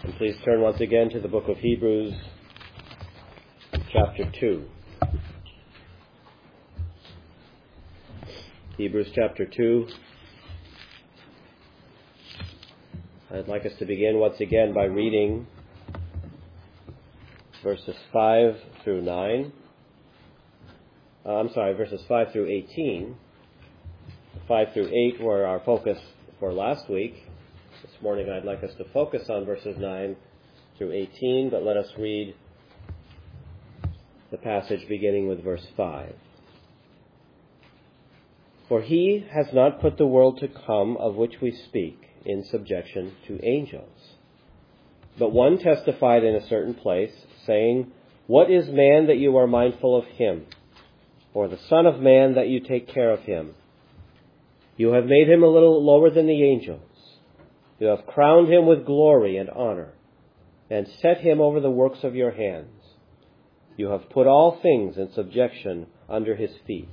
Please turn once again to the book of Hebrews, chapter 2. Hebrews chapter 2. I'd like us to begin once again by reading verses 5 through 9. Verses 5 through 18. 5 through 8 were our focus for last week. This morning I'd like us to focus on verses 9 through 18, but let us read the passage beginning with verse 5. For he has not put the world to come of which we speak in subjection to angels. But one testified in a certain place, saying, What is man that you are mindful of him? Or the Son of Man that you take care of him? You have made him a little lower than the angels. You have crowned him with glory and honor, and set him over the works of your hands. You have put all things in subjection under his feet.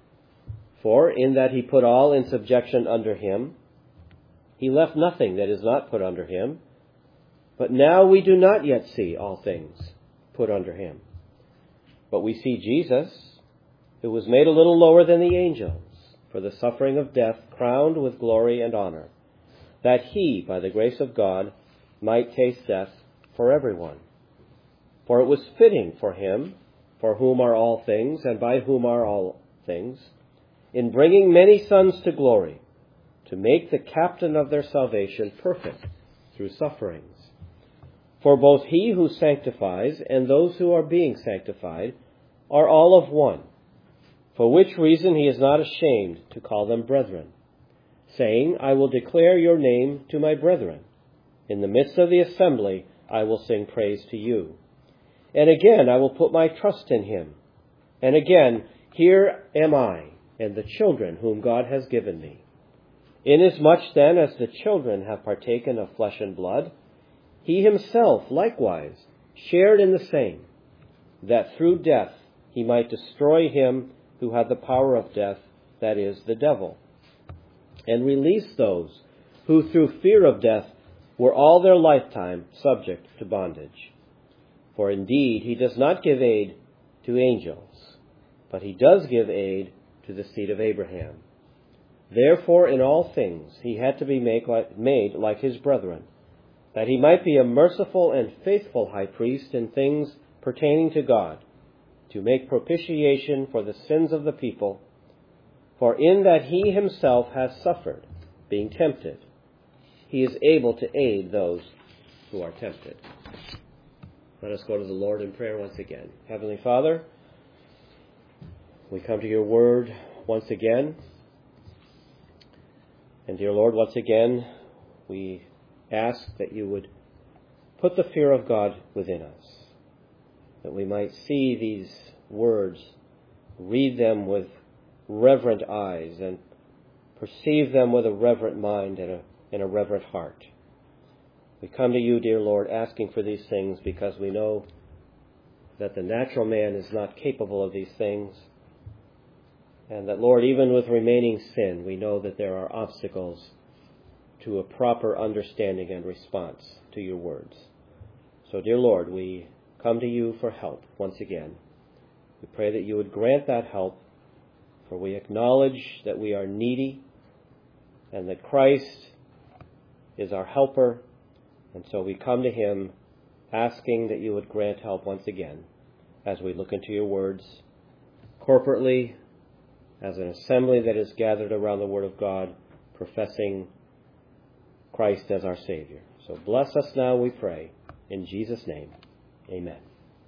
For in that he put all in subjection under him, he left nothing that is not put under him. But now we do not yet see all things put under him. But we see Jesus, who was made a little lower than the angels, for the suffering of death, crowned with glory and honor, that he, by the grace of God, might taste death for everyone. For it was fitting for him, for whom are all things, and by whom are all things, in bringing many sons to glory, to make the captain of their salvation perfect through sufferings. For both he who sanctifies and those who are being sanctified are all of one, for which reason he is not ashamed to call them brethren, saying, I will declare your name to my brethren. In the midst of the assembly I will sing praise to you. And again I will put my trust in him. And again, here am I, and the children whom God has given me. Inasmuch then as the children have partaken of flesh and blood, he himself likewise shared in the same, that through death he might destroy him who had the power of death, that is, the devil, and release those who through fear of death were all their lifetime subject to bondage. For indeed he does not give aid to angels, but he does give aid to the seed of Abraham. Therefore in all things he had to be made like his brethren, that he might be a merciful and faithful high priest in things pertaining to God, to make propitiation for the sins of the people. For in that he himself has suffered, being tempted, he is able to aid those who are tempted. Let us go to the Lord in prayer once again. Heavenly Father, we come to your word once again. And dear Lord, once again, we ask that you would put the fear of God within us, that we might see these words, read them with reverent eyes, and perceive them with a reverent mind and a reverent heart. We come to you, dear Lord, asking for these things because we know that the natural man is not capable of these things, and that, Lord, even with remaining sin, we know that there are obstacles to a proper understanding and response to your words. So, dear Lord, we come to you for help once again. We pray that you would grant that help, for we acknowledge that we are needy and that Christ is our helper. And so we come to him asking that you would grant help once again as we look into your words corporately, as an assembly that is gathered around the Word of God, professing Christ as our Savior. So bless us now, we pray. In Jesus' name, amen.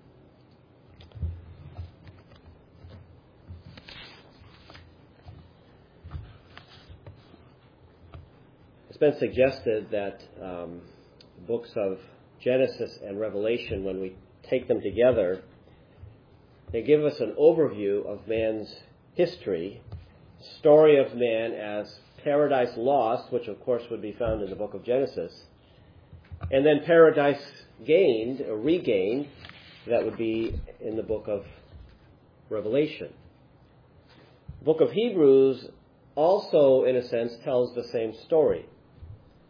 It's been suggested that books of Genesis and Revelation, when we take them together, they give us an overview of man's history, story of man as paradise lost, which of course would be found in the book of Genesis, and then paradise gained or regained, that would be in the book of Revelation. The book of Hebrews also, in a sense, tells the same story.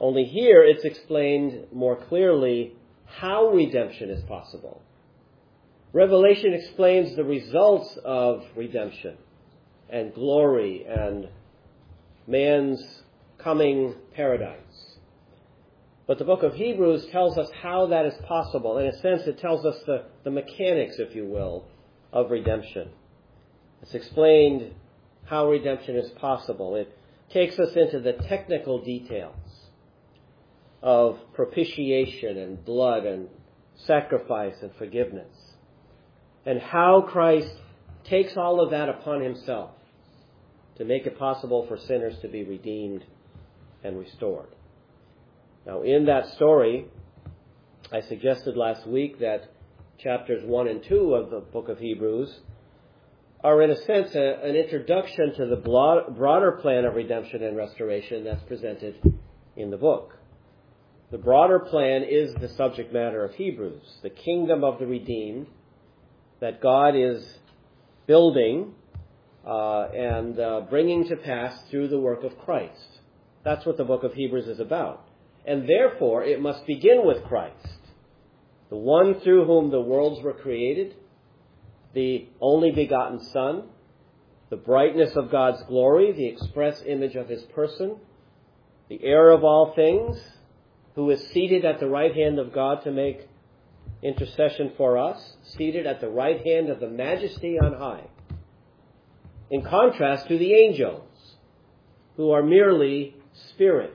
Only here it's explained more clearly how redemption is possible. Revelation explains the results of redemption and glory and man's coming paradise. But the book of Hebrews tells us how that is possible. In a sense, it tells us the mechanics, if you will, of redemption. It's explained how redemption is possible. It takes us into the technical details of propitiation and blood and sacrifice and forgiveness, and how Christ takes all of that upon himself to make it possible for sinners to be redeemed and restored. Now, in that story, I suggested last week that chapters 1 and 2 of the book of Hebrews are, in a sense, an introduction to the broader plan of redemption and restoration that's presented in the book. The broader plan is the subject matter of Hebrews, the kingdom of the redeemed that God is building and bringing to pass through the work of Christ. That's what the book of Hebrews is about. And therefore, it must begin with Christ, the one through whom the worlds were created, the only begotten Son, the brightness of God's glory, the express image of his person, the heir of all things, who is seated at the right hand of God to make intercession for us, seated at the right hand of the Majesty on high, in contrast to the angels, who are merely spirits.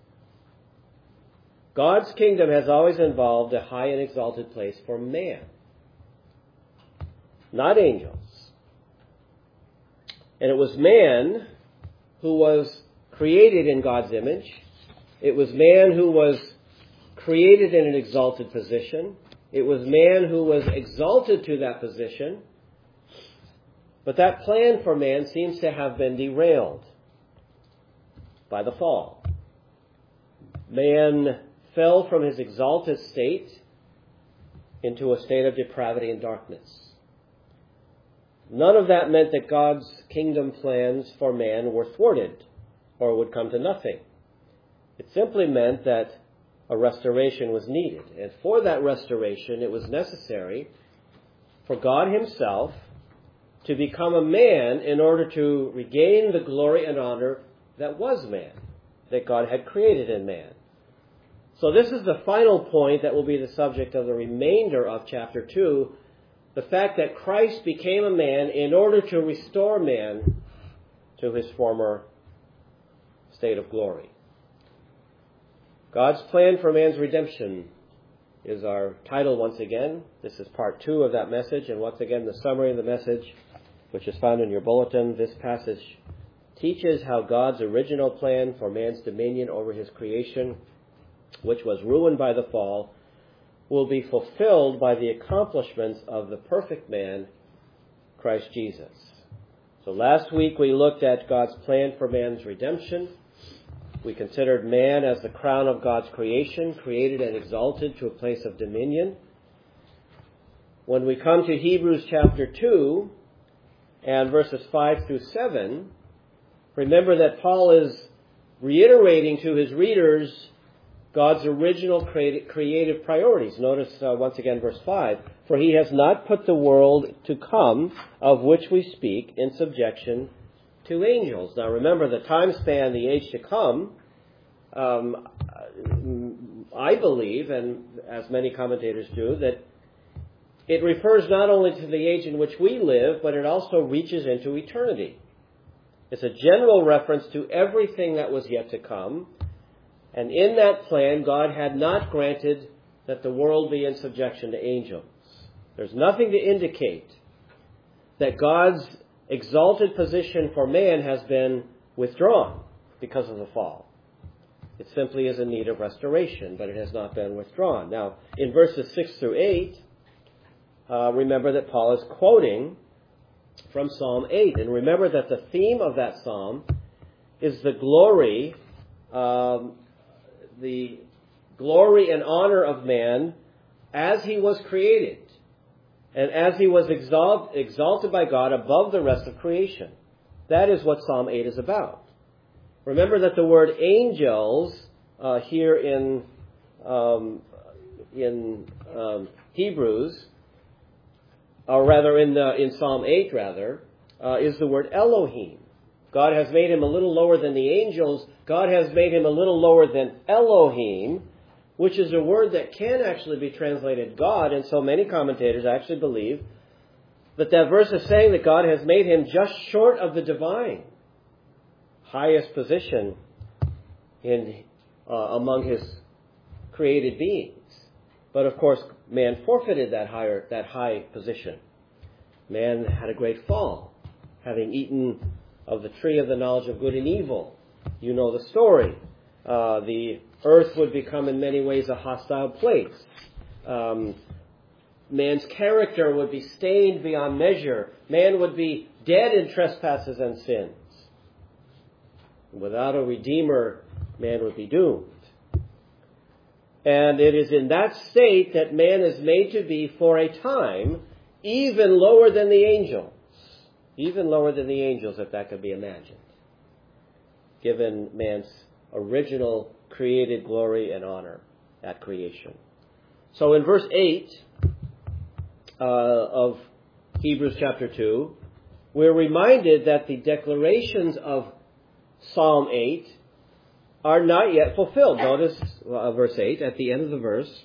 God's kingdom has always involved a high and exalted place for man, not angels. And it was man who was created in God's image. It was man who was created in an exalted position. It was man who was exalted to that position. But that plan for man seems to have been derailed by the fall. Man fell from his exalted state into a state of depravity and darkness. None of that meant that God's kingdom plans for man were thwarted or would come to nothing. It simply meant that a restoration was needed. And for that restoration, it was necessary for God himself to become a man in order to regain the glory and honor that was man, that God had created in man. So this is the final point that will be the subject of the remainder of chapter 2, the fact that Christ became a man in order to restore man to his former state of glory. God's plan for man's redemption is our title once again. This is part 2 of that message, and once again the summary of the message, which is found in your bulletin. This passage teaches how God's original plan for man's dominion over his creation, which was ruined by the fall, will be fulfilled by the accomplishments of the perfect man, Christ Jesus. So last week we looked at God's plan for man's redemption. We considered man as the crown of God's creation, created and exalted to a place of dominion. When we come to Hebrews chapter 2 and verses 5 through 7, remember that Paul is reiterating to his readers God's original creative priorities. Notice once again verse 5. For he has not put the world to come of which we speak in subjection to angels. Now remember the time span, the age to come, I believe, and as many commentators do, that it refers not only to the age in which we live, but it also reaches into eternity. It's a general reference to everything that was yet to come. And in that plan, God had not granted that the world be in subjection to angels. There's nothing to indicate that God's exalted position for man has been withdrawn because of the fall. It simply is in need of restoration, but it has not been withdrawn. Now, in verses 6 through 8, remember that Paul is quoting from Psalm 8. And remember that the theme of that psalm is the glory and honor of man as he was created and as he was exalted by God above the rest of creation. That is what Psalm 8 is about. Remember that the word angels here in Hebrews, or rather in Psalm 8, is the word Elohim. God has made him a little lower than the angels. God has made him a little lower than Elohim, which is a word that can actually be translated God, and so many commentators actually believe that verse is saying that God has made him just short of the divine, highest position among his created beings. But of course, man forfeited that high position. Man had a great fall, having eaten of the tree of the knowledge of good and evil. You know the story. The earth would become in many ways a hostile place. Man's character would be stained beyond measure. Man would be dead in trespasses and sins. Without a Redeemer, man would be doomed. And it is in that state that man is made to be, for a time, even lower than the angels. Even lower than the angels, if that could be imagined, given man's original created glory and honor at creation. So in verse 8 of Hebrews chapter 2, we're reminded that the declarations of Psalm 8 are not yet fulfilled. Notice verse 8, at the end of the verse.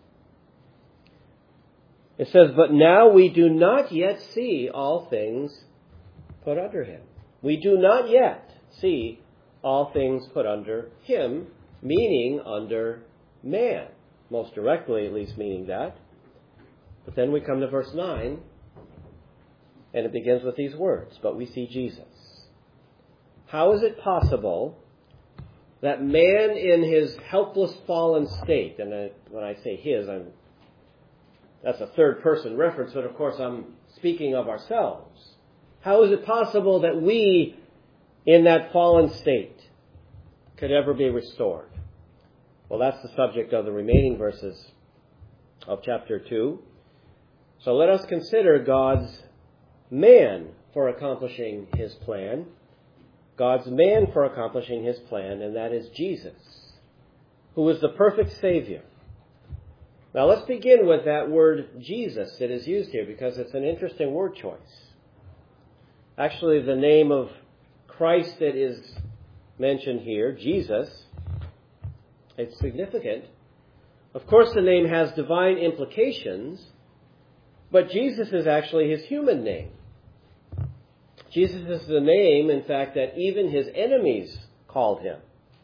It says, "But now we do not yet see all things put under him." We do not yet see all things put under him, meaning under man. Most directly, at least, meaning that. But then we come to verse 9, and it begins with these words, "But we see Jesus." How is it possible that man in his helpless fallen state, and when I say his, that's a third person reference, but of course I'm speaking of ourselves. How is it possible that we, in that fallen state, could ever be restored? Well, that's the subject of the remaining verses of chapter 2. So let us consider God's man for accomplishing his plan. God's man for accomplishing his plan, and that is Jesus, who is the perfect Savior. Now let's begin with that word Jesus that is used here, because it's an interesting word choice. Actually, the name of Christ that is mentioned here, Jesus, it's significant. Of course, the name has divine implications, but Jesus is actually his human name. Jesus is the name, in fact, that even his enemies called him.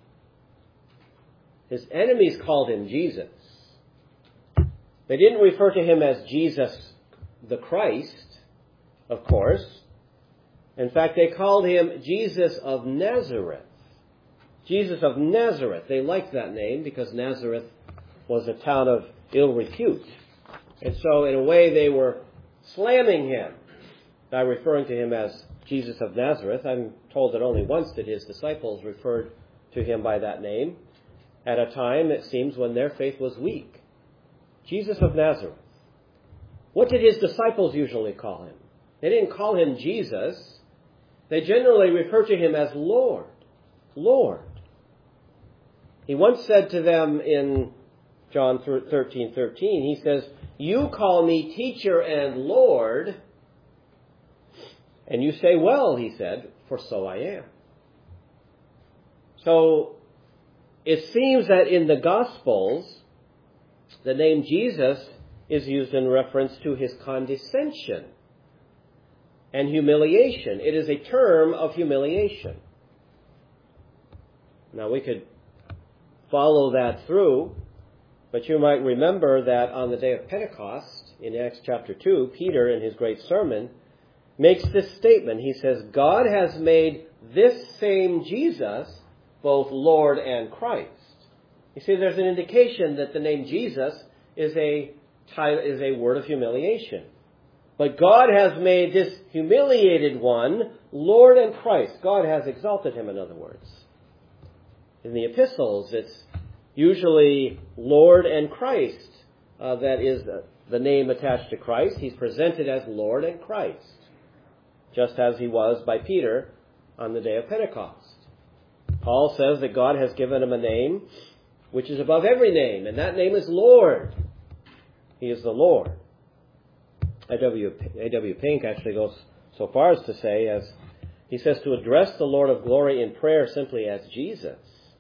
His enemies called him Jesus. They didn't refer to him as Jesus the Christ, of course. In fact, they called him Jesus of Nazareth. Jesus of Nazareth. They liked that name because Nazareth was a town of ill repute. And so, in a way, they were slamming him by referring to him as Jesus of Nazareth. I'm told that only once did his disciples refer to him by that name, at a time, it seems, when their faith was weak. Jesus of Nazareth. What did his disciples usually call him? They didn't call him Jesus. They generally refer to him as Lord. Lord. He once said to them in John 13:13, he says, "You call me teacher and Lord, and you say, well," he said, "for so I am." So it seems that in the Gospels, the name Jesus is used in reference to his condescension and humiliation. It is a term of humiliation. Now, we could follow that through, but you might remember that on the day of Pentecost, in Acts chapter 2, Peter, in his great sermon, makes this statement. He says, "God has made this same Jesus both Lord and Christ." You see, there's an indication that the name Jesus is a word of humiliation. But God has made this humiliated one Lord and Christ. God has exalted him, in other words. In the epistles, it's usually Lord and Christ. That is the name attached to Christ. He's presented as Lord and Christ, just as he was by Peter on the day of Pentecost. Paul says that God has given him a name which is above every name, and that name is Lord. He is the Lord. A.W. Pink actually goes so far as to say, as he says, to address the Lord of glory in prayer simply as Jesus,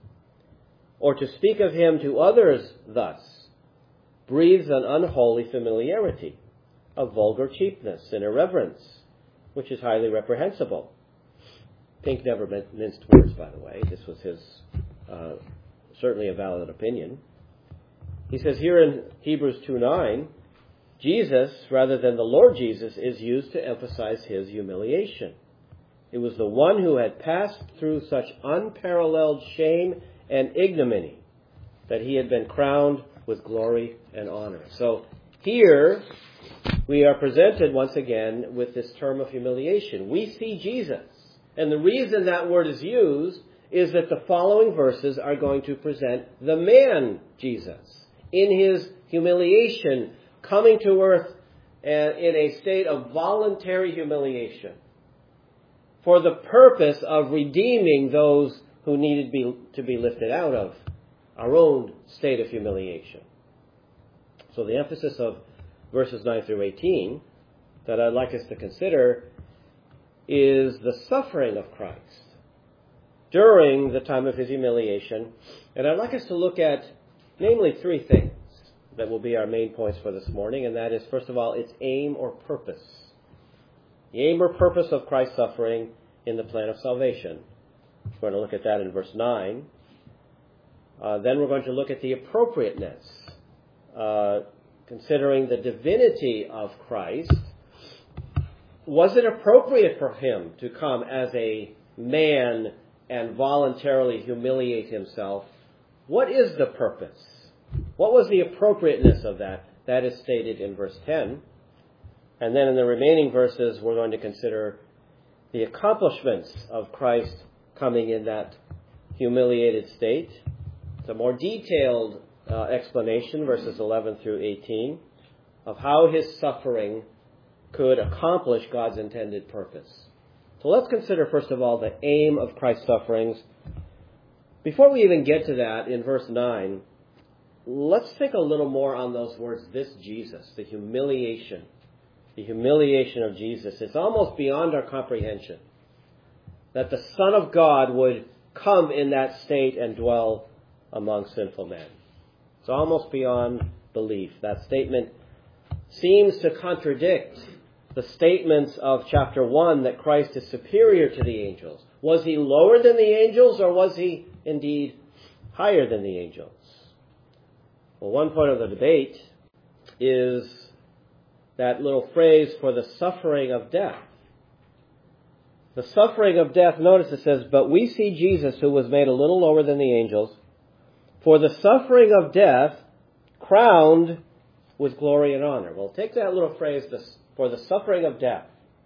or to speak of him to others thus, breathes an unholy familiarity, a vulgar cheapness and irreverence, which is highly reprehensible. Pink never minced words, by the way. This was his certainly a valid opinion. He says here in Hebrews 2:9, Jesus, rather than the Lord Jesus, is used to emphasize his humiliation. It was the one who had passed through such unparalleled shame and ignominy that he had been crowned with glory and honor. So here we are presented once again with this term of humiliation. We see Jesus. And the reason that word is used is that the following verses are going to present the man Jesus in his humiliation, coming to earth in a state of voluntary humiliation for the purpose of redeeming those who needed to be lifted out of our own state of humiliation. So the emphasis of verses 9 through 18 that I'd like us to consider is the suffering of Christ during the time of his humiliation. And I'd like us to look at, namely, three things that will be our main points for this morning, and that is, first of all, its aim or purpose. The aim or purpose of Christ's suffering in the plan of salvation. We're going to look at that in verse 9. Then we're going to look at the appropriateness, considering the divinity of Christ. Was it appropriate for him to come as a man and voluntarily humiliate himself? What is the purpose? What was the appropriateness of that? That is stated in verse 10. And then in the remaining verses, we're going to consider the accomplishments of Christ coming in that humiliated state. It's a more detailed explanation, verses 11 through 18, of how his suffering could accomplish God's intended purpose. So let's consider, first of all, the aim of Christ's sufferings. Before we even get to that, in verse 9, let's think a little more on those words, this Jesus, the humiliation of Jesus. It's almost beyond our comprehension that the Son of God would come in that state and dwell among sinful men. It's almost beyond belief. That statement seems to contradict the statements of chapter 1 that Christ is superior to the angels. Was he lower than the angels, or was he indeed higher than the angels? Well, one point of the debate is that little phrase, for the suffering of death. The suffering of death, notice it says, but we see Jesus, who was made a little lower than the angels, for the suffering of death, crowned with glory and honor. Well, take that little phrase, for the suffering of death,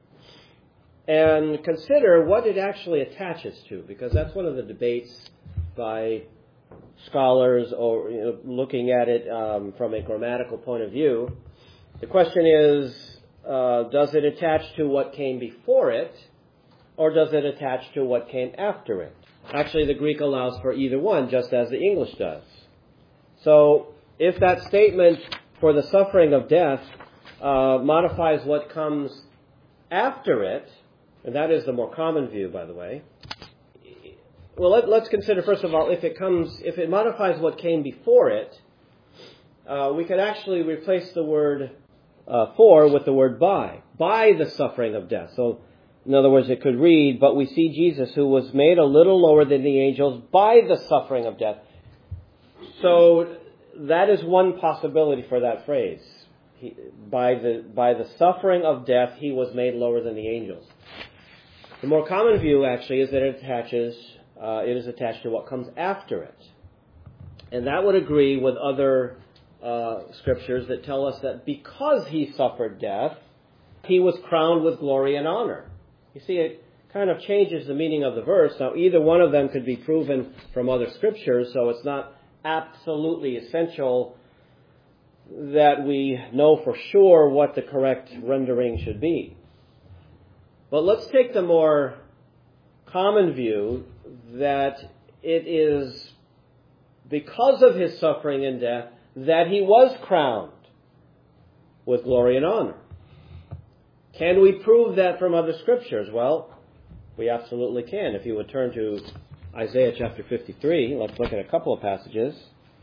and consider what it actually attaches to, because that's one of the debates by scholars, or looking at it from a grammatical point of view. The question is, does it attach to what came before it, or does it attach to what came after it? Actually, the Greek allows for either one, just as the English does. So, if that statement, for the suffering of death, modifies what comes after it, and that is the more common view, by the way. Well, let's consider, first of all, if it modifies what came before it, we could actually replace the word for with the word by the suffering of death. So, in other words, it could read, but we see Jesus, who was made a little lower than the angels by the suffering of death. So, that is one possibility for that phrase. By the suffering of death, he was made lower than the angels. The more common view, actually, is that it is attached to what comes after it. And that would agree with other scriptures that tell us that because he suffered death, he was crowned with glory and honor. You see, it kind of changes the meaning of the verse. Now, either one of them could be proven from other scriptures, so it's not absolutely essential that we know for sure what the correct rendering should be. But let's take the more common view that it is because of his suffering and death, that he was crowned with glory and honor. Can we prove that from other scriptures? Well, we absolutely can. If you would turn to Isaiah chapter 53, let's look at a couple of passages.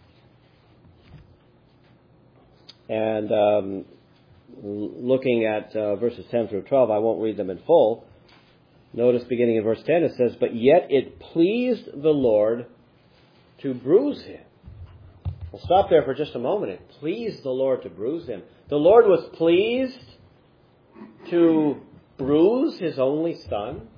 And looking at verses 10 through 12, I won't read them in full. Notice beginning in verse 10, it says, "But yet it pleased the Lord to bruise him." We'll stop there for just a moment. It pleased the Lord to bruise him. The Lord was pleased to bruise his only Son.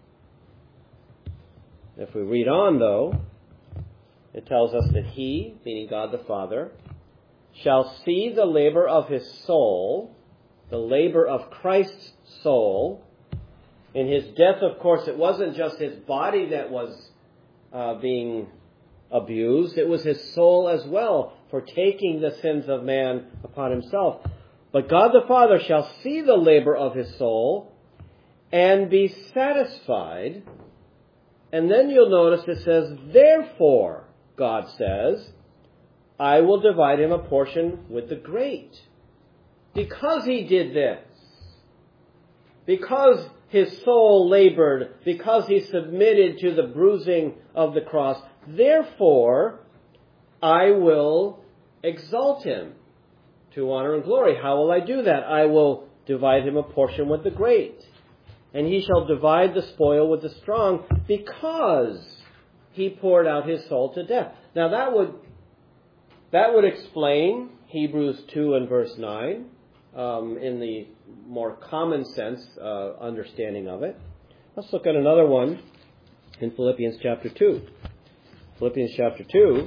If we read on, though, it tells us that he, meaning God the Father, shall see the labor of his soul, the labor of Christ's soul. In his death, of course, it wasn't just his body that was being abused. It was his soul as well, for taking the sins of man upon himself. But God the Father shall see the labor of his soul and be satisfied. And then you'll notice it says, "Therefore," God says, "I will divide him a portion with the great." Because he did this, because his soul labored, because he submitted to the bruising of the cross, therefore I will exalt him to honor and glory. How will I do that? I will divide him a portion with the great, and he shall divide the spoil with the strong, because he poured out his soul to death. Now that would explain Hebrews 2 and verse 9 in the more common sense understanding of it. Let's look at another one in Philippians chapter 2. Philippians chapter 2.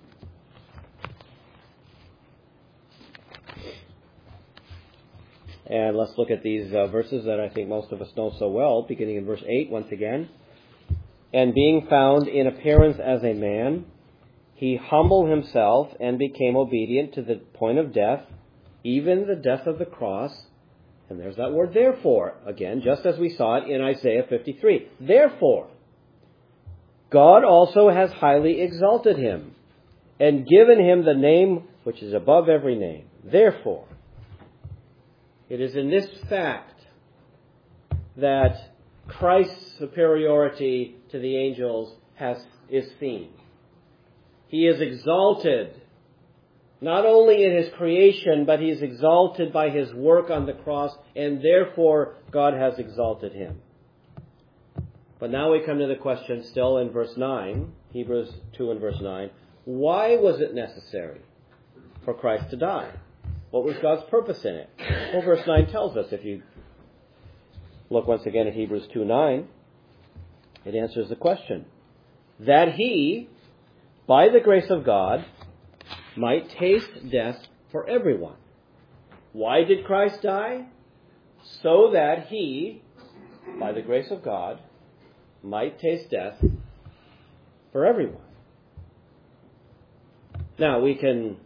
And let's look at these verses that I think most of us know so well, beginning in verse 8 once again. "And being found in appearance as a man, he humbled himself and became obedient to the point of death, even the death of the cross." And there's that word "therefore" again, just as we saw it in Isaiah 53. "Therefore, God also has highly exalted him and given him the name which is above every name." Therefore, it is in this fact that Christ's superiority to the angels is seen. He is exalted, not only in his creation, but he is exalted by his work on the cross, and therefore God has exalted him. But now we come to the question still in verse 9, Hebrews 2 and verse 9. Why was it necessary for Christ to die? What was God's purpose in it? Well, verse 9 tells us. If you look once again at Hebrews 2:9, it answers the question. "That he, by the grace of God, might taste death for everyone." Why did Christ die? So that he, by the grace of God, might taste death for everyone. Now, we can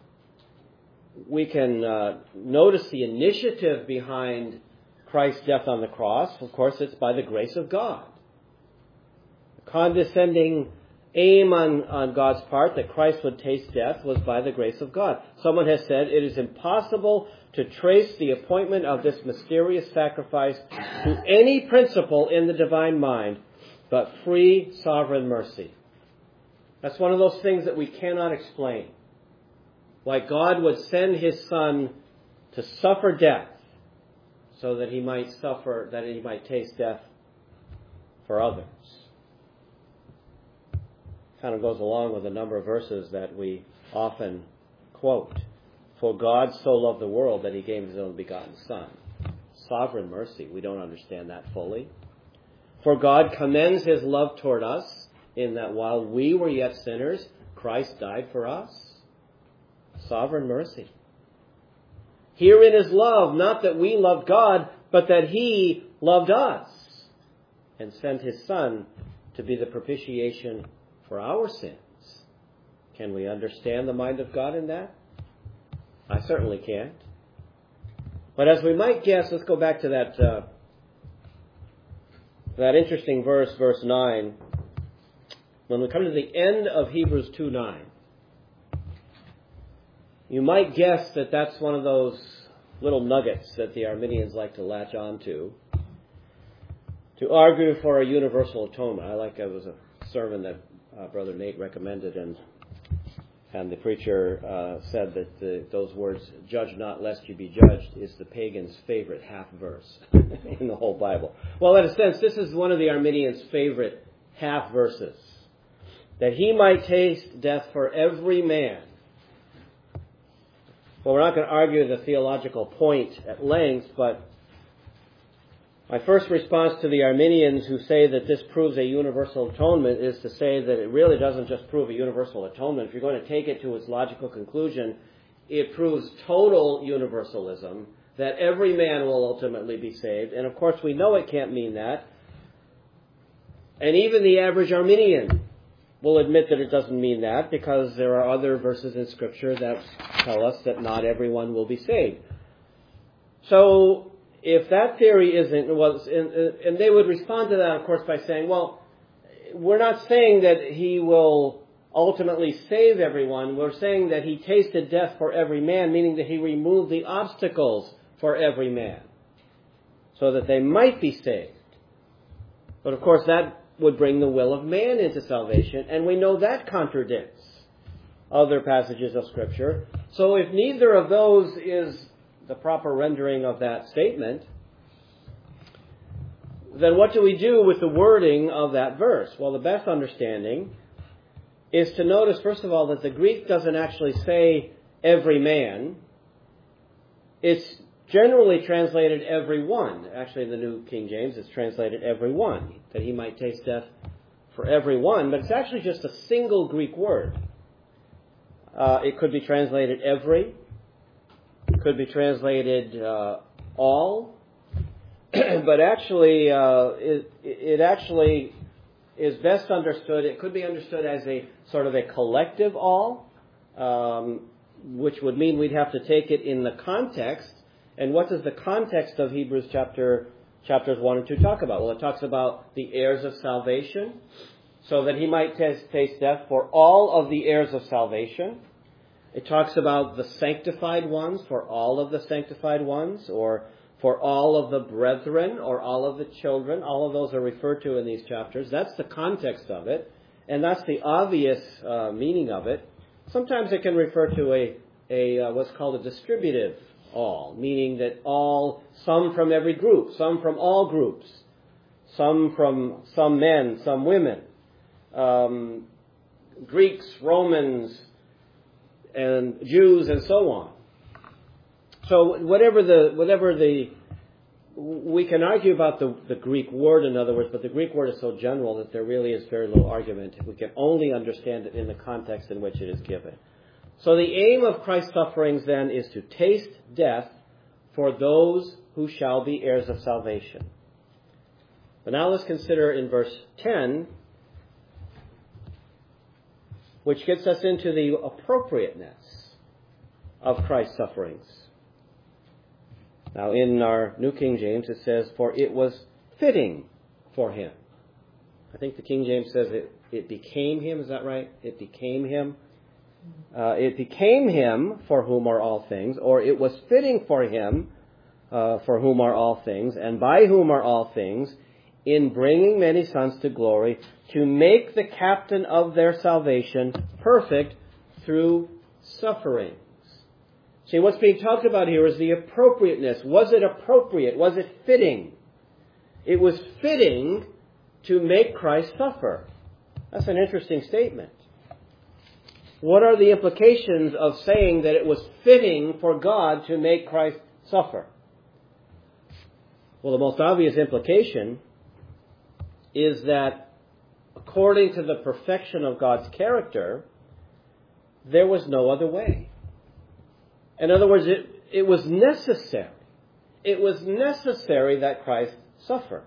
notice the initiative behind Christ's death on the cross. Of course, it's by the grace of God. The condescending aim on God's part that Christ would taste death was by the grace of God. Someone has said it is impossible to trace the appointment of this mysterious sacrifice to any principle in the divine mind but free sovereign mercy. That's one of those things that we cannot explain. Why God would send his Son to suffer death so that he might taste death for others. Kind of goes along with a number of verses that we often quote. For God so loved the world that he gave his only begotten Son. Sovereign mercy. We don't understand that fully. For God commends his love toward us in that while we were yet sinners, Christ died for us. Sovereign mercy. Herein is love, not that we loved God, but that he loved us and sent his Son to be the propitiation for our sins. Can we understand the mind of God in that? I certainly can't. But as we might guess, let's go back to that interesting verse 9. When we come to the end of Hebrews 2:9, You might guess that that's one of those little nuggets that the Arminians like to latch onto to argue for a universal atonement. It was a sermon that Brother Nate recommended, and the preacher said that those words, "Judge not lest you be judged," is the pagan's favorite half verse in the whole Bible. Well, in a sense, this is one of the Arminians' favorite half verses. That he might taste death for every man. Well, we're not going to argue the theological point at length, but my first response to the Arminians who say that this proves a universal atonement is to say that it really doesn't just prove a universal atonement. If you're going to take it to its logical conclusion, it proves total universalism, that every man will ultimately be saved. And of course, we know it can't mean that. And even the average Arminian will admit that it doesn't mean that, because there are other verses in Scripture that tell us that not everyone will be saved. So, if that theory and they would respond to that, of course, by saying, well, we're not saying that he will ultimately save everyone. We're saying that he tasted death for every man, meaning that he removed the obstacles for every man, so that they might be saved. But of course, that would bring the will of man into salvation, and we know that contradicts other passages of Scripture. So if neither of those is the proper rendering of that statement, then what do we do with the wording of that verse? Well, the best understanding is to notice, first of all, that the Greek doesn't actually say every man. It's generally translated every one. Actually, in the New King James, it's translated every one, that he might taste death for every one, but it's actually just a single Greek word. It could be translated every. It could be translated all. But actually, it actually is best understood. It could be understood as a sort of a collective all, which would mean we'd have to take it in the context. And what does the context of Hebrews chapters 1 and 2 talk about? Well, it talks about the heirs of salvation, so that he might taste death for all of the heirs of salvation. It talks about the sanctified ones, for all of the sanctified ones, or for all of the brethren, or all of the children. All of those are referred to in these chapters. That's the context of it, and that's the obvious meaning of it. Sometimes it can refer to a what's called a distributive all, meaning that some from every group, some from all groups, some from some men, some women, Greeks, Romans, and Jews, and so on. So we can argue about the Greek word, in other words, but the Greek word is so general that there really is very little argument. We can only understand it in the context in which it is given. So the aim of Christ's sufferings then is to taste death for those who shall be heirs of salvation. But now let's consider in verse 10, which gets us into the appropriateness of Christ's sufferings. Now in our New King James it says, for it was fitting for him. I think the King James says it became him. Is that right? It became him. It became him for whom are all things, or it was fitting for him for whom are all things, and by whom are all things, in bringing many sons to glory, to make the captain of their salvation perfect through sufferings. See, what's being talked about here is the appropriateness. Was it appropriate? Was it fitting? It was fitting to make Christ suffer. That's an interesting statement. What are the implications of saying that it was fitting for God to make Christ suffer? Well, the most obvious implication is that according to the perfection of God's character, there was no other way. In other words, it was necessary. It was necessary that Christ suffer.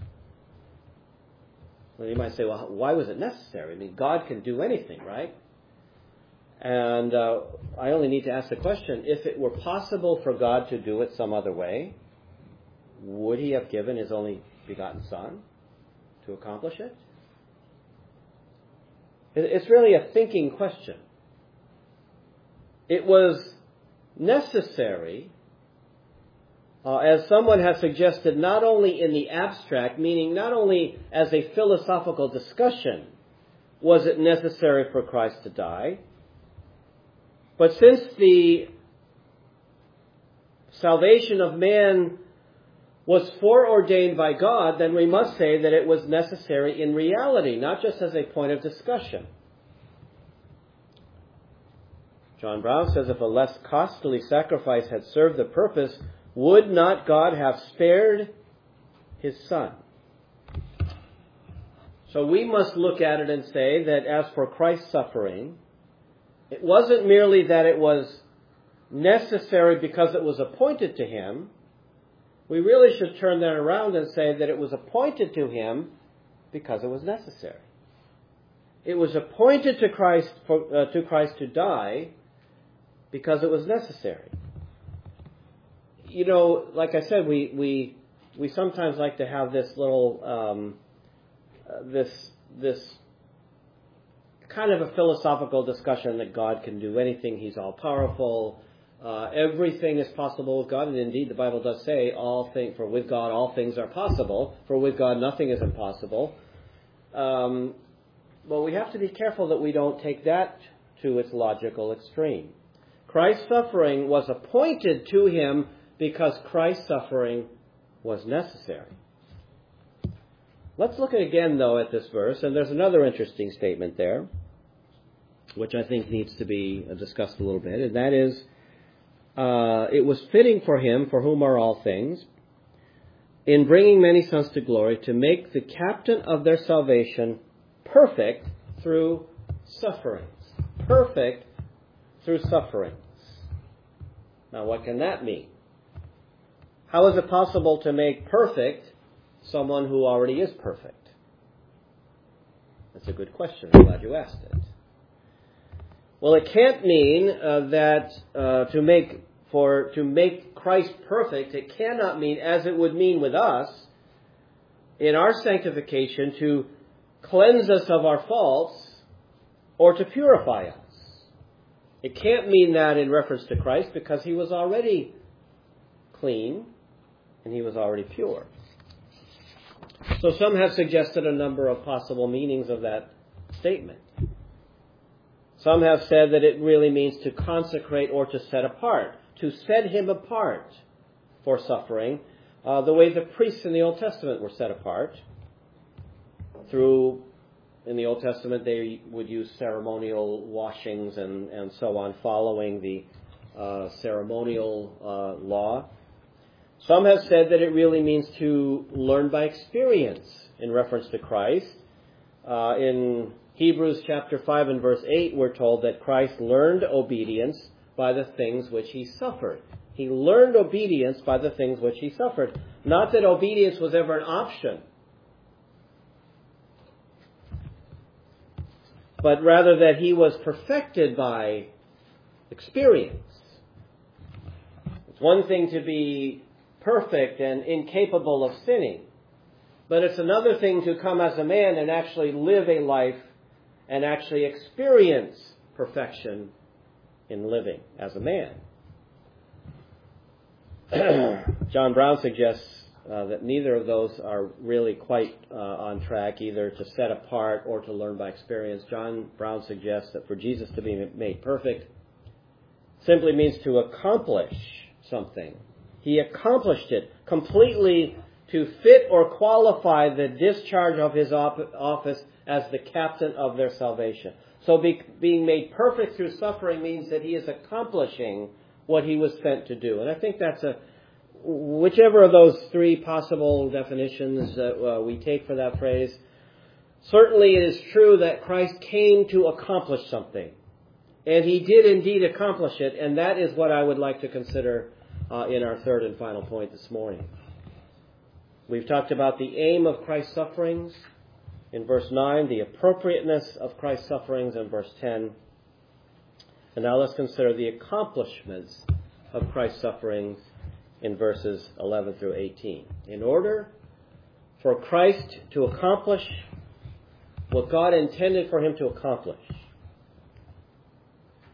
Well, you might say, well, why was it necessary? I mean, God can do anything, right? And I only need to ask the question, if it were possible for God to do it some other way, would he have given his only begotten Son to accomplish it? It's really a thinking question. It was necessary, as someone has suggested, not only in the abstract, meaning not only as a philosophical discussion was it necessary for Christ to die, but since the salvation of man was foreordained by God, then we must say that it was necessary in reality, not just as a point of discussion. John Brown says, if a less costly sacrifice had served the purpose, would not God have spared his Son? So we must look at it and say that as for Christ's suffering, it wasn't merely that it was necessary because it was appointed to him. We really should turn that around and say that it was appointed to him because it was necessary. It was appointed to Christ to die because it was necessary. You know, like I said, we sometimes like to have this little this kind of a philosophical discussion that God can do anything. He's all powerful. Everything is possible with God, and indeed the Bible does say for with God all things are possible. For with God nothing is impossible. But we have to be careful that we don't take that to its logical extreme. Christ's suffering was appointed to him because Christ's suffering was necessary. Let's look again, though, at this verse, and there's another interesting statement there, which I think needs to be discussed a little bit, and that is, it was fitting for him, for whom are all things, in bringing many sons to glory, to make the captain of their salvation perfect through sufferings. Perfect through sufferings. Now, what can that mean? How is it possible to make perfect someone who already is perfect? That's a good question. I'm glad you asked it. Well, it can't mean that to make Christ perfect, it cannot mean, as it would mean with us, in our sanctification, to cleanse us of our faults or to purify us. It can't mean that in reference to Christ because he was already clean and he was already pure. So some have suggested a number of possible meanings of that statement. Some have said that it really means to consecrate or to set apart, to set him apart for suffering, the way the priests in the Old Testament were set apart. In the Old Testament, they would use ceremonial washings and so on, following the ceremonial law. Some have said that it really means to learn by experience in reference to Christ. In Hebrews chapter 5 and verse 8, we're told that Christ learned obedience by the things which he suffered. He learned obedience by the things which he suffered. Not that obedience was ever an option, but rather that he was perfected by experience. It's one thing to be perfect and incapable of sinning, but it's another thing to come as a man and actually live a life and actually experience perfection in living as a man. John Brown suggests that neither of those are really quite on track, either to set apart or to learn by experience. John Brown suggests that for Jesus to be made perfect simply means to accomplish something. He accomplished it completely to fit or qualify the discharge of his office as the captain of their salvation. So being made perfect through suffering means that he is accomplishing what he was sent to do. And I think that's whichever of those three possible definitions we take for that phrase, certainly it is true that Christ came to accomplish something. And he did indeed accomplish it, and that is what I would like to consider in our third and final point this morning. We've talked about the aim of Christ's sufferings in verse 9, the appropriateness of Christ's sufferings in verse 10. And now let's consider the accomplishments of Christ's sufferings in verses 11 through 18. In order for Christ to accomplish what God intended for him to accomplish,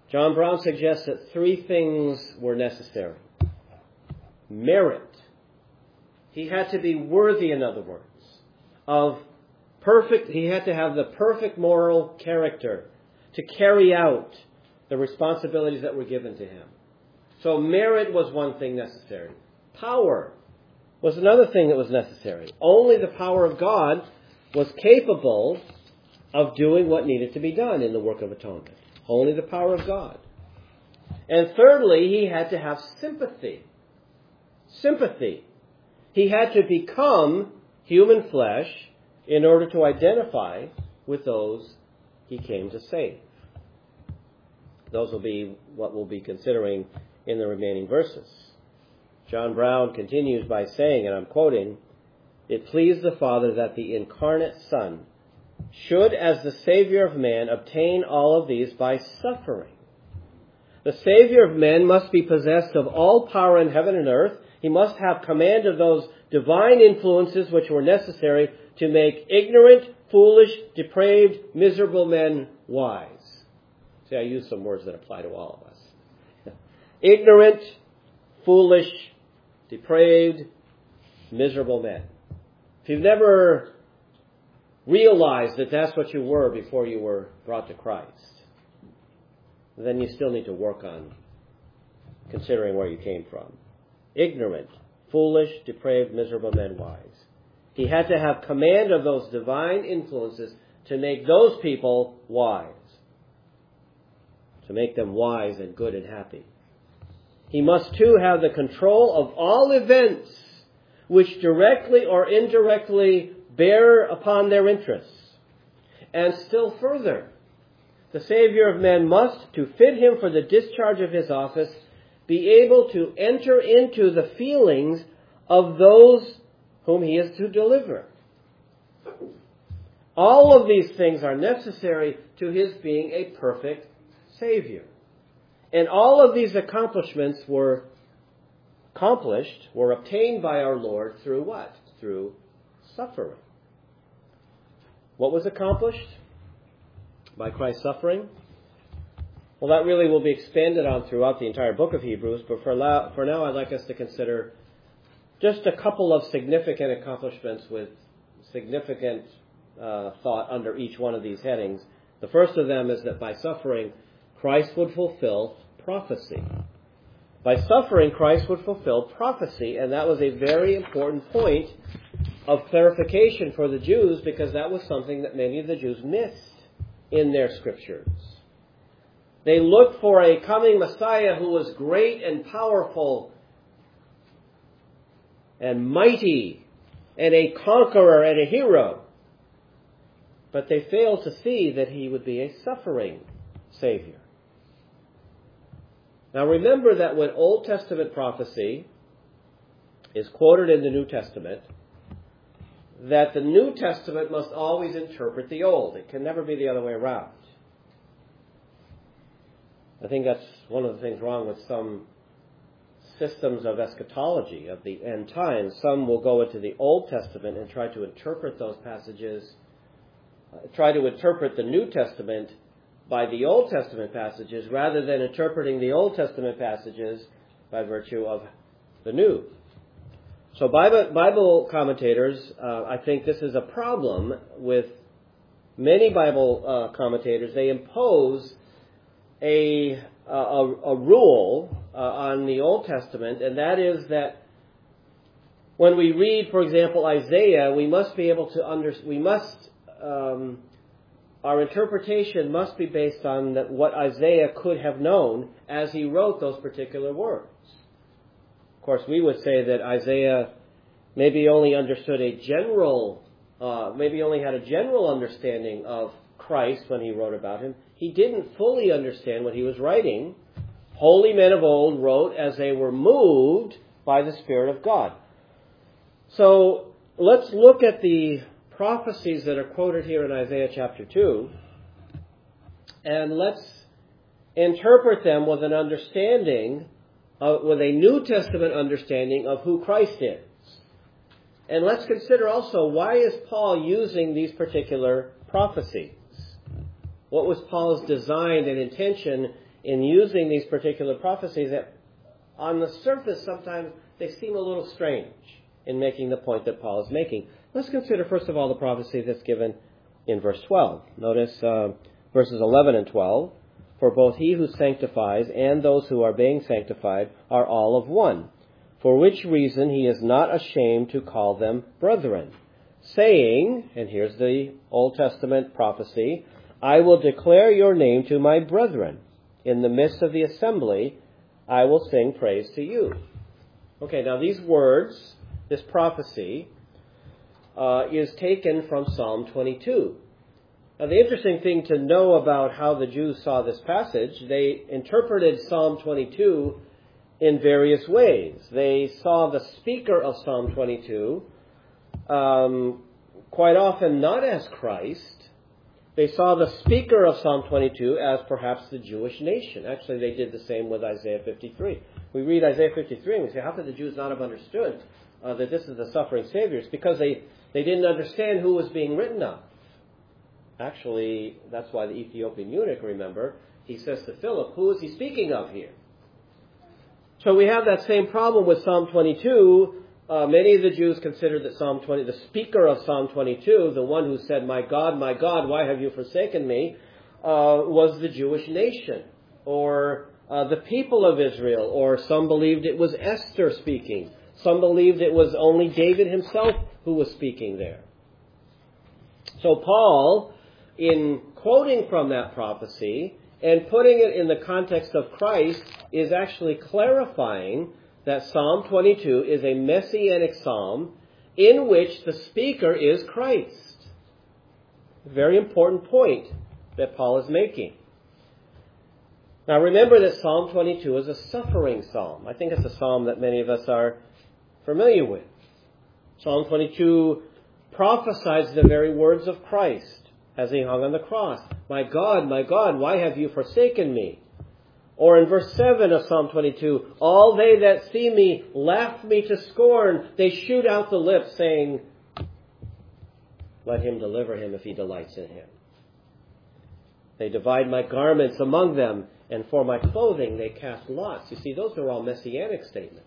John Brown suggests that three things were necessary. Merit. He had to be worthy, in other words, of perfect. He had to have the perfect moral character to carry out the responsibilities that were given to him. So merit was one thing necessary. Power was another thing that was necessary. Only the power of God was capable of doing what needed to be done in the work of atonement. Only the power of God. And thirdly, he had to have sympathy. Sympathy. He had to become human flesh in order to identify with those he came to save. Those will be what we'll be considering in the remaining verses. John Brown continues by saying, and I'm quoting, "It pleased the Father that the incarnate Son should, as the Savior of man, obtain all of these by suffering. The Savior of men must be possessed of all power in heaven and earth. He must have command of those divine influences which were necessary to make ignorant, foolish, depraved, miserable men wise." See, I use some words that apply to all of us. Ignorant, foolish, depraved, miserable men. If you've never realized that that's what you were before you were brought to Christ, then you still need to work on considering where you came from. Ignorant, foolish, depraved, miserable men wise. He had to have command of those divine influences to make those people wise. To make them wise and good and happy. He must too have the control of all events which directly or indirectly bear upon their interests. And still further, the Savior of men must, to fit him for the discharge of his office, be able to enter into the feelings of those whom he is to deliver. All of these things are necessary to his being a perfect Savior. And all of these accomplishments were obtained by our Lord through what? Through suffering. What was accomplished by Christ's suffering? Well, that really will be expanded on throughout the entire book of Hebrews, but for now I'd like us to consider just a couple of significant accomplishments with significant thought under each one of these headings. The first of them is that by suffering, Christ would fulfill prophecy. By suffering, Christ would fulfill prophecy, and that was a very important point of clarification for the Jews, because that was something that many of the Jews missed in their scriptures. They looked for a coming Messiah who was great and powerful and mighty and a conqueror and a hero. But they failed to see that he would be a suffering Savior. Now remember that when Old Testament prophecy is quoted in the New Testament, that the New Testament must always interpret the Old. It can never be the other way around. I think that's one of the things wrong with some systems of eschatology of the end times. Some will go into the Old Testament and try to interpret those passages, try to interpret the New Testament by the Old Testament passages rather than interpreting the Old Testament passages by virtue of the New. So Bible commentators, I think this is a problem with many Bible commentators. They impose a rule on the Old Testament, and that is that when we read, for example, Isaiah, we must be able to our interpretation must be based on what Isaiah could have known as he wrote those particular words. Of course, we would say that Isaiah maybe only understood maybe only had a general understanding of Christ when he wrote about him. He didn't fully understand what he was writing. Holy men of old wrote as they were moved by the Spirit of God. So let's look at the prophecies that are quoted here in Isaiah chapter 2, and let's interpret them with an understanding, with a New Testament understanding of who Christ is. And let's consider also, why is Paul using these particular prophecies? What was Paul's design and intention in using these particular prophecies that on the surface sometimes they seem a little strange in making the point that Paul is making. Let's consider first of all the prophecy that's given in verse 12. Notice verses 11 and 12. For both he who sanctifies and those who are being sanctified are all of one, for which reason he is not ashamed to call them brethren, saying, and here's the Old Testament prophecy, I will declare your name to my brethren. In the midst of the assembly, I will sing praise to you. Okay, now these words, this prophecy, is taken from Psalm 22. Now the interesting thing to know about how the Jews saw this passage, they interpreted Psalm 22 in various ways. They saw the speaker of Psalm 22 quite often not as Christ. They saw the speaker of Psalm 22 as perhaps the Jewish nation. Actually, they did the same with Isaiah 53. We read Isaiah 53 and we say, how could the Jews not have understood that this is the suffering Savior? It's because they didn't understand who was being written of. Actually, that's why the Ethiopian eunuch, remember, he says to Philip, who is he speaking of here? So we have that same problem with Psalm 22. Many of the Jews considered that Psalm 20, the speaker of Psalm 22, the one who said, my God, why have you forsaken me, was the Jewish nation, or the people of Israel, or some believed it was Esther speaking. Some believed it was only David himself who was speaking there. So Paul, in quoting from that prophecy and putting it in the context of Christ, is actually clarifying that Psalm 22 is a messianic psalm in which the speaker is Christ. A very important point that Paul is making. Now remember that Psalm 22 is a suffering psalm. I think it's a psalm that many of us are familiar with. Psalm 22 prophesies the very words of Christ as he hung on the cross. My God, why have you forsaken me? Or in verse 7 of Psalm 22, all they that see me laugh me to scorn. They shoot out the lips, saying, let him deliver him if he delights in him. They divide my garments among them, and for my clothing they cast lots. You see, those are all messianic statements.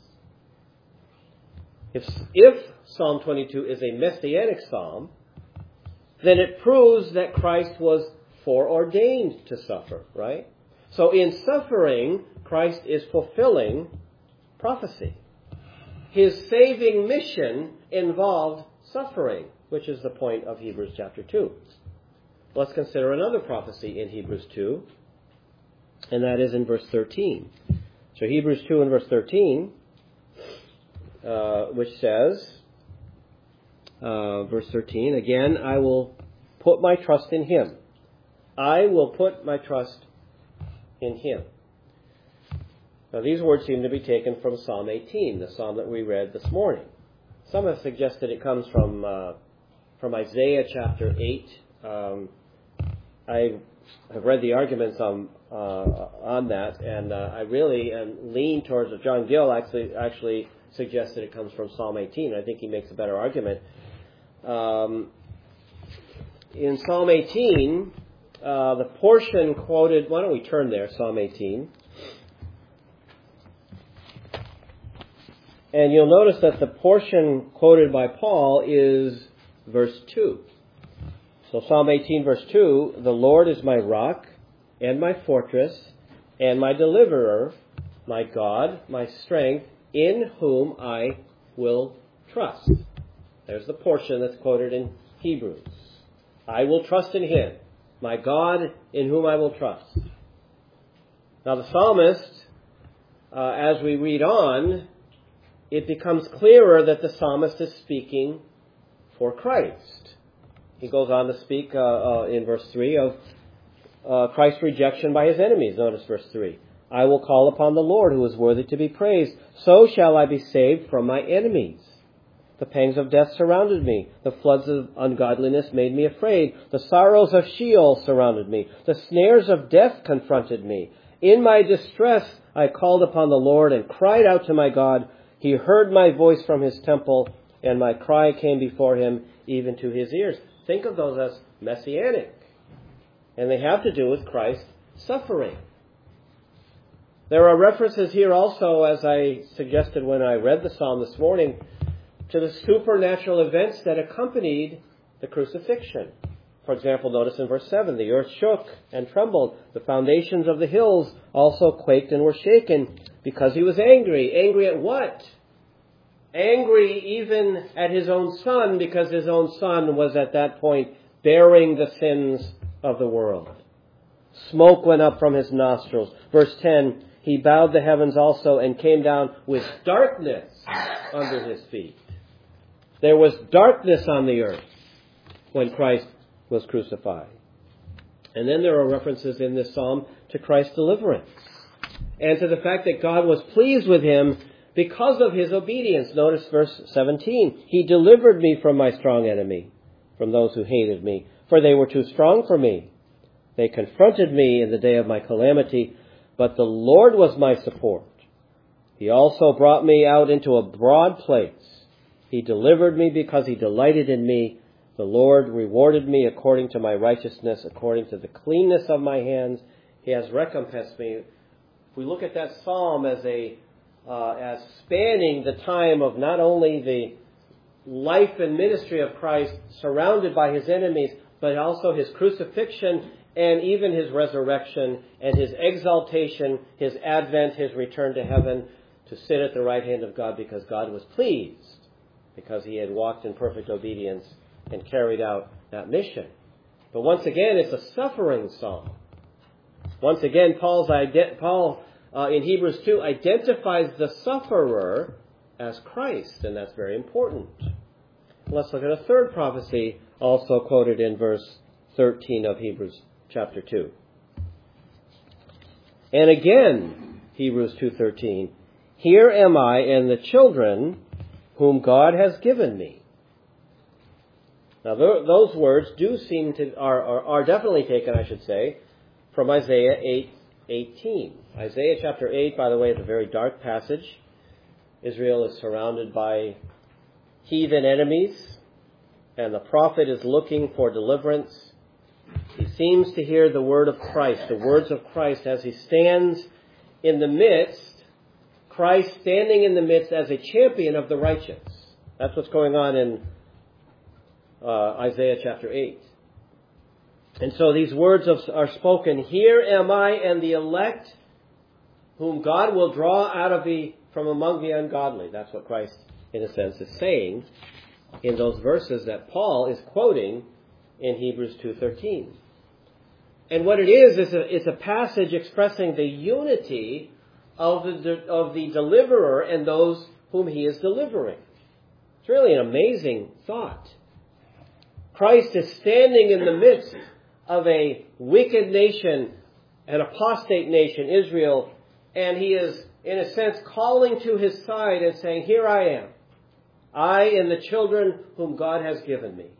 If Psalm 22 is a messianic psalm, then it proves that Christ was foreordained to suffer, right? So in suffering, Christ is fulfilling prophecy. His saving mission involved suffering, which is the point of Hebrews chapter 2. Let's consider another prophecy in Hebrews 2, and that is in verse 13. So Hebrews 2 and verse 13, which says, verse 13, again, I will put my trust in him. I will put my trust in him. Now these words seem to be taken from Psalm 18, the psalm that we read this morning. Some have suggested it comes from Isaiah chapter 8. I have read the arguments on that, and I really lean towards it. John Gill actually suggested it comes from Psalm 18. I think he makes a better argument. In Psalm 18, the portion quoted, why don't we turn there, Psalm 18. And you'll notice that the portion quoted by Paul is verse 2. So Psalm 18 verse 2, the Lord is my rock and my fortress and my deliverer, my God, my strength, in whom I will trust. There's the portion that's quoted in Hebrews. I will trust in him, my God, in whom I will trust. Now the psalmist, as we read on, it becomes clearer that the psalmist is speaking for Christ. He goes on to speak in verse 3 of Christ's rejection by his enemies. Notice verse 3. I will call upon the Lord who is worthy to be praised. So shall I be saved from my enemies. The pangs of death surrounded me. The floods of ungodliness made me afraid. The sorrows of Sheol surrounded me. The snares of death confronted me. In my distress I called upon the Lord and cried out to my God. He heard my voice from his temple, and my cry came before him even to his ears. Think of those as messianic. And they have to do with Christ's suffering. There are references here also, as I suggested when I read the psalm this morning, to the supernatural events that accompanied the crucifixion. For example, notice in verse 7, the earth shook and trembled. The foundations of the hills also quaked and were shaken because he was angry. Angry at what? Angry even at his own son, because his own son was at that point bearing the sins of the world. Smoke went up from his nostrils. Verse 10, he bowed the heavens also and came down with darkness under his feet. There was darkness on the earth when Christ was crucified. And then there are references in this psalm to Christ's deliverance and to the fact that God was pleased with him because of his obedience. Notice verse 17. He delivered me from my strong enemy, from those who hated me, for they were too strong for me. They confronted me in the day of my calamity, but the Lord was my support. He also brought me out into a broad place. He delivered me because he delighted in me. The Lord rewarded me according to my righteousness, according to the cleanness of my hands. He has recompensed me. If we look at that psalm as spanning the time of not only the life and ministry of Christ surrounded by his enemies, but also his crucifixion and even his resurrection and his exaltation, his advent, his return to heaven to sit at the right hand of God because God was pleased, because he had walked in perfect obedience and carried out that mission. But once again, it's a suffering psalm. Once again, Paul in Hebrews 2 identifies the sufferer as Christ, and that's very important. Let's look at a third prophecy also quoted in verse 13 of Hebrews chapter 2. And again, Hebrews 2:13, here am I and the children whom God has given me. Now those words do seem to are definitely taken, I should say, from Isaiah 8:18. Isaiah chapter 8, by the way, is a very dark passage. Israel is surrounded by heathen enemies, and the prophet is looking for deliverance. He seems to hear the word of Christ, the words of Christ as he stands in the midst, Christ standing in the midst as a champion of the righteous. That's what's going on in Isaiah chapter 8. And so these words are spoken, here am I and the elect, whom God will draw from among the ungodly. That's what Christ, in a sense, is saying in those verses that Paul is quoting in Hebrews 2:13. And what it is it's a passage expressing the unity of the deliverer and those whom he is delivering. It's really an amazing thought. Christ is standing in the midst of a wicked nation, an apostate nation, Israel, and he is, in a sense, calling to his side and saying, here I am, I and the children whom God has given me.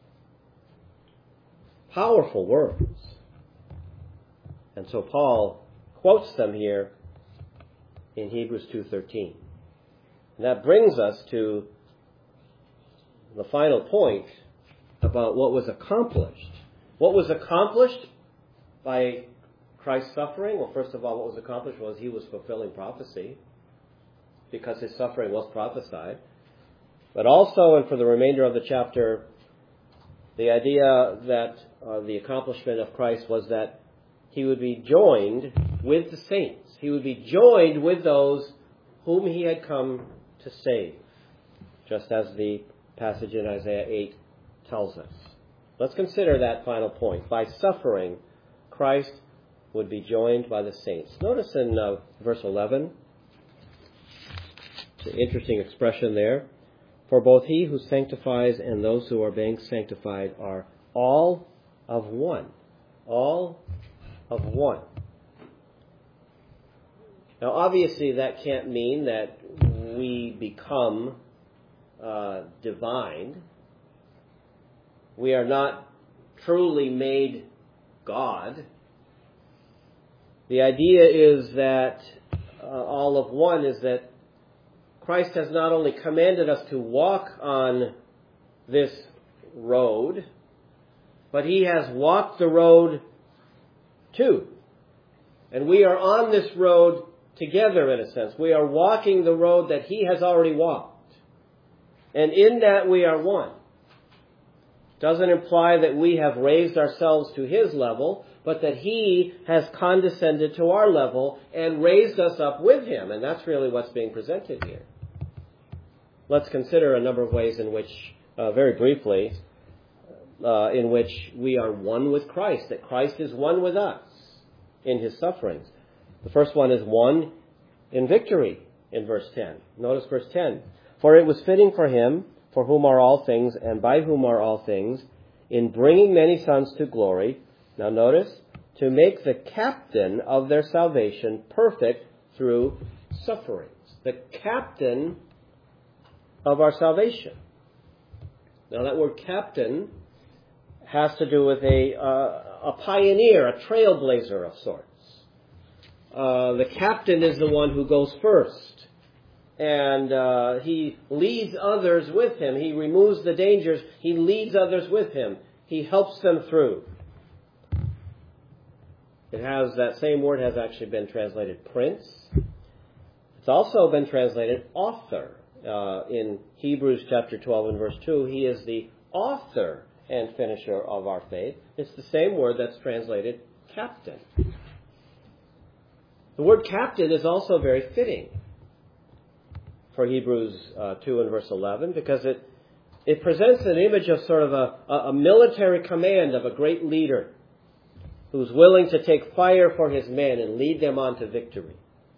Powerful words. And so Paul quotes them here in Hebrews 2:13. And that brings us to the final point about what was accomplished. What was accomplished by Christ's suffering? Well, first of all, what was accomplished was he was fulfilling prophecy because his suffering was prophesied. But also, and for the remainder of the chapter, the idea that the accomplishment of Christ was that he would be joined with the saints. He would be joined with those whom he had come to save, just as the passage in Isaiah 8 tells us. Let's consider that final point. By suffering, Christ would be joined by the saints. Notice in verse 11, it's an interesting expression there. For both he who sanctifies and those who are being sanctified are all of one. All of one. Now, obviously, that can't mean that we become divine. We are not truly made God. The idea is that all of one is that Christ has not only commanded us to walk on this road, but he has walked the road too. And we are on this road together in a sense. We are walking the road that He has already walked. And in that we are one. Doesn't imply that we have raised ourselves to His level, but that He has condescended to our level and raised us up with Him. And that's really what's being presented here. Let's consider a number of ways in which, very briefly, in which we are one with Christ, that Christ is one with us in His sufferings. The first one is one in victory in verse 10. Notice verse 10. For it was fitting for Him, for whom are all things, and by whom are all things, in bringing many sons to glory. Now notice, to make the captain of their salvation perfect through sufferings. The captain of our salvation. Now that word captain has to do with a pioneer, a trailblazer of sorts. The captain is the one who goes first. And he leads others with him. He removes the dangers. He leads others with him. He helps them through. That same word has actually been translated prince. It's also been translated author. In Hebrews chapter 12 and verse 2, He is the author and finisher of our faith. It's the same word that's translated captain. The word captain is also very fitting for Hebrews 2 and verse 11, because it presents an image of sort of a military command of a great leader who's willing to take fire for his men and lead them on to victory.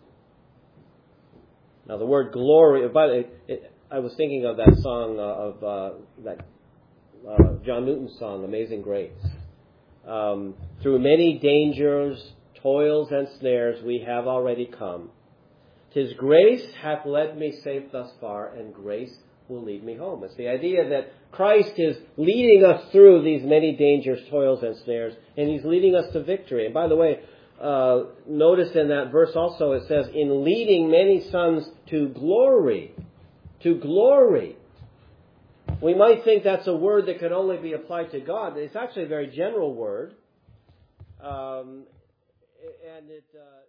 Now the word glory, I was thinking of that song John Newton's song, Amazing Grace. Through many dangers, toils and snares we have already come. 'Tis grace hath led me safe thus far, and grace will lead me home. It's the idea that Christ is leading us through these many dangers, toils, and snares, and He's leading us to victory. And by the way, notice in that verse also it says, in leading many sons to glory. To glory. We might think that's a word that could only be applied to God. It's actually a very general word. And it